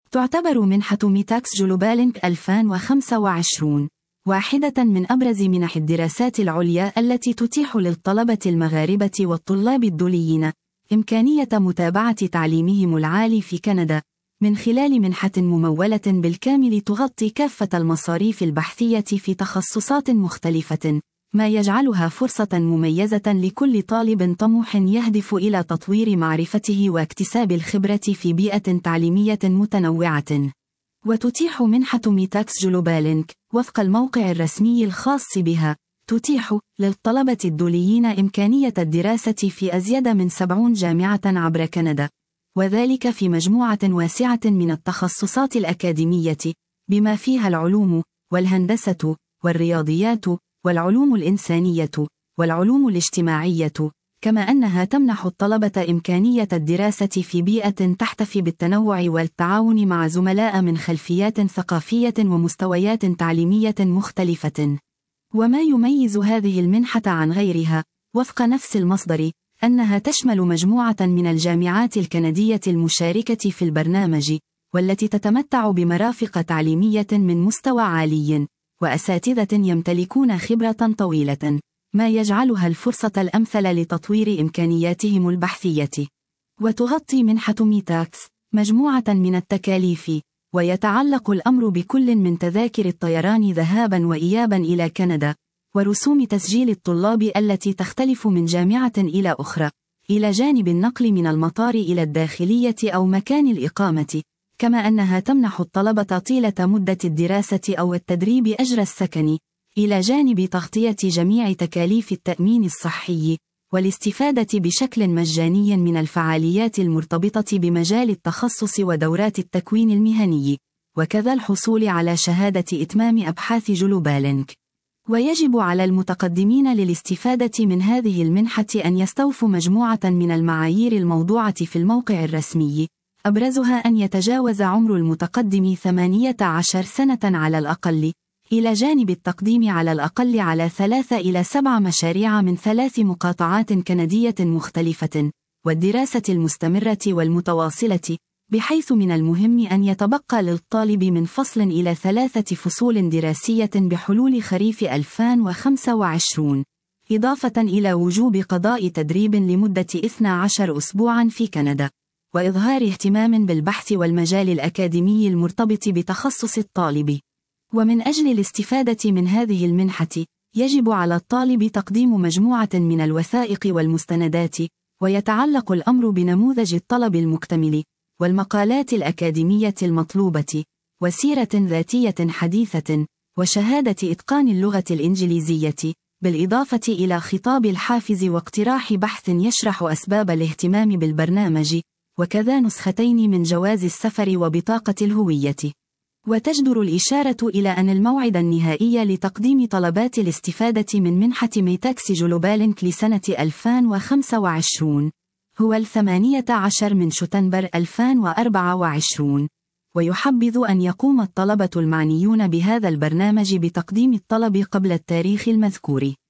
تعتبر منحة ميتاكس جلوبالينك 2025 واحدة من أبرز منح الدراسات العليا التي تتيح للطلبة المغاربة والطلاب الدوليين إمكانية متابعة تعليمهم العالي في كندا من خلال منحة ممولة بالكامل تغطي كافة المصاريف البحثية في تخصصات مختلفة، ما يجعلها فرصة مميزة لكل طالب طموح يهدف إلى تطوير معرفته واكتساب الخبرة في بيئة تعليمية متنوعة. وتتيح منحة ميتاكس جلوبالينك وفق الموقع الرسمي الخاص بها تتيح للطلبة الدوليين إمكانية الدراسة في أزيد من 70 جامعة عبر كندا، وذلك في مجموعة واسعة من التخصصات الأكاديمية بما فيها العلوم والهندسة والرياضيات والعلوم الإنسانية والعلوم الاجتماعية، كما أنها تمنح الطلبة إمكانية الدراسة في بيئة تحتفي بالتنوع والتعاون مع زملاء من خلفيات ثقافية ومستويات تعليمية مختلفة. وما يميز هذه المنحة عن غيرها وفق نفس المصدر أنها تشمل مجموعة من الجامعات الكندية المشاركة في البرنامج، والتي تتمتع بمرافق تعليمية من مستوى عالي وأساتذة يمتلكون خبرة طويلة، ما يجعلها الفرصة الأمثل لتطوير إمكانياتهم البحثية. وتغطي منحة ميتاكس مجموعة من التكاليف، ويتعلق الأمر بكل من تذاكر الطيران ذهابا وإيابا إلى كندا، ورسوم تسجيل الطلاب التي تختلف من جامعة إلى أخرى، إلى جانب النقل من المطار إلى الداخلية أو مكان الإقامة، كما أنها تمنح الطلبة طيلة مدة الدراسة أو التدريب أجر السكن، إلى جانب تغطية جميع تكاليف التأمين الصحي، والاستفادة بشكل مجاني من الفعاليات المرتبطة بمجال التخصص ودورات التكوين المهني، وكذا الحصول على شهادة إتمام أبحاث جلوبالينك. ويجب على المتقدمين للاستفادة من هذه المنحة أن يستوفوا مجموعة من المعايير الموضوعة في الموقع الرسمي، أبرزها أن يتجاوز عمر المتقدم 18 سنة على الأقل، إلى جانب التقديم على الأقل على 3 إلى 7 مشاريع من 3 مقاطعات كندية مختلفة، والدراسة المستمرة والمتواصلة، بحيث من المهم أن يتبقى للطالب من فصل إلى 3 فصول دراسية بحلول خريف 2025، إضافة إلى وجوب قضاء تدريب لمدة 12 أسبوعا في كندا، وإظهار اهتمام بالبحث والمجال الأكاديمي المرتبط بتخصص الطالب. ومن أجل الاستفادة من هذه المنحة، يجب على الطالب تقديم مجموعة من الوثائق والمستندات، ويتعلق الأمر بنموذج الطلب المكتمل، والمقالات الأكاديمية المطلوبة، وسيرة ذاتية حديثة، وشهادة إتقان اللغة الإنجليزية، بالإضافة إلى خطاب الحافز واقتراح بحث يشرح أسباب الاهتمام بالبرنامج، وكذا نسختين من جواز السفر وبطاقة الهوية. وتجدر الإشارة إلى أن الموعد النهائي لتقديم طلبات الاستفادة من منحة ميتاكس جلوبالينك لسنة 2025 هو 18 من شتنبر 2024، ويحبذ أن يقوم الطلبة المعنيون بهذا البرنامج بتقديم الطلب قبل التاريخ المذكور.